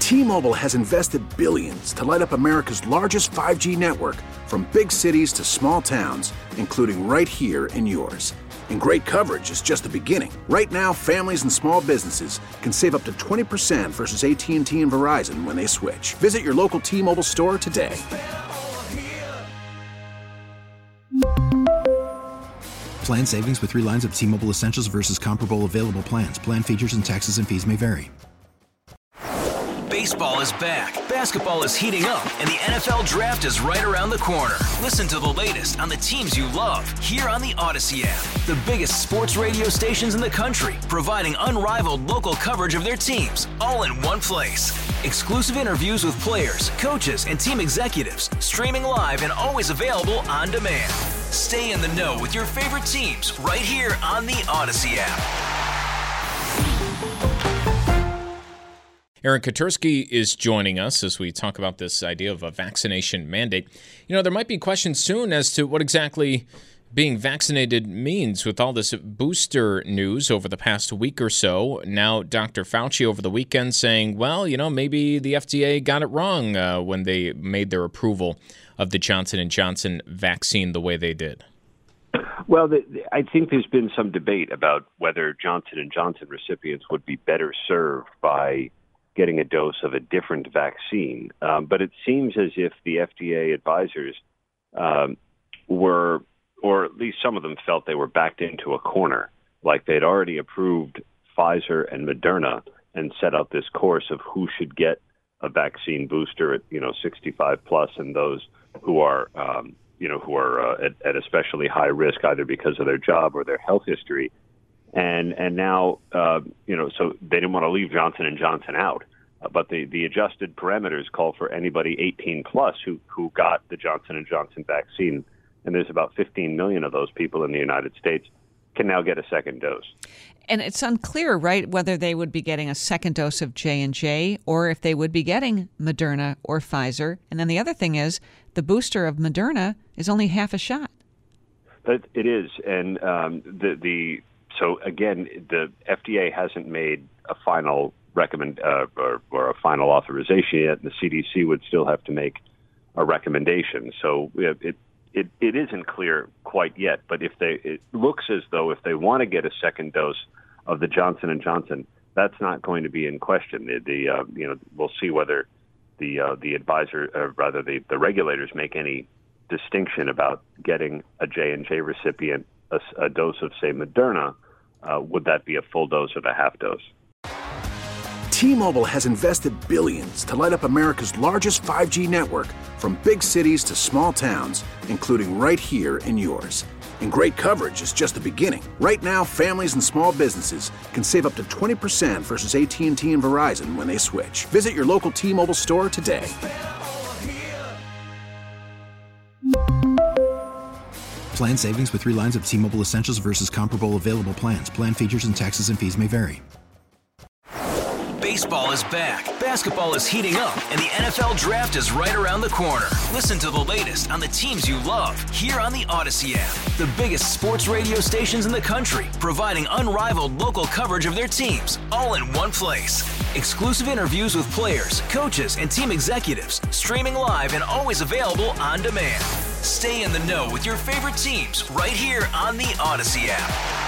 T-Mobile has invested billions to light up America's largest 5G network, from big cities to small towns, including right here in yours. And great coverage is just the beginning. Right now, families and small businesses can save up to 20% versus AT&T and Verizon when they switch. Visit your local T-Mobile store today. Plan savings with 3 lines of T-Mobile Essentials versus comparable available plans. Plan features and taxes and fees may vary. Baseball is back, basketball is heating up, and the NFL Draft is right around the corner. Listen to the latest on the teams you love here on the Odyssey app. The biggest sports radio stations in the country, providing unrivaled local coverage of their teams, all in one place. Exclusive interviews with players, coaches, and team executives, streaming live and always available on demand. Stay in the know with your favorite teams right here on the Odyssey app. Aaron Katersky is joining us as we talk about this idea of a vaccination mandate. You know, there might be questions soon as to what exactly being vaccinated means with all this booster news over the past week or so. Now, Dr. Fauci over the weekend saying, well, you know, maybe the FDA got it wrong when they made their approval of the Johnson & Johnson vaccine the way they did. Well, I think there's been some debate about whether Johnson & Johnson recipients would be better served by getting a dose of a different vaccine. But it seems as if the FDA advisors were, or at least some of them felt they were backed into a corner, like they'd already approved Pfizer and Moderna and set out this course of who should get a vaccine booster at, 65 plus, and those who are, at especially high risk, either because of their job or their health history. And now, so they didn't want to leave Johnson & Johnson out. But the adjusted parameters call for anybody 18 plus who got the Johnson & Johnson vaccine, and there's about 15 million of those people in the United States, can now get a second dose. And it's unclear, right, whether they would be getting a second dose of J&J or if they would be getting Moderna or Pfizer. And then the other thing is the booster of Moderna is only half a shot. But it is, and So again, the FDA hasn't made a final or a final authorization yet, and the CDC would still have to make a recommendation. So it isn't clear quite yet. But it looks as though if they want to get a second dose of the Johnson & Johnson, that's not going to be in question. We'll see whether the advisor, or rather the regulators, make any distinction about getting a J&J recipient a dose of, say, Moderna. Would that be a full dose or a half dose? T-Mobile has invested billions to light up America's largest 5G network, from big cities to small towns, including right here in yours. And great coverage is just the beginning. Right now, families and small businesses can save up to 20% versus AT&T and Verizon when they switch. Visit your local T-Mobile store today. Plan savings with 3 lines of T-Mobile Essentials versus comparable available plans. Plan features and taxes and fees may vary. Baseball is back, basketball is heating up, and the NFL Draft is right around the corner. Listen to the latest on the teams you love here on the Odyssey app. The biggest sports radio stations in the country, providing unrivaled local coverage of their teams, all in one place. Exclusive interviews with players, coaches, and team executives, streaming live and always available on demand. Stay in the know with your favorite teams right here on the Odyssey app.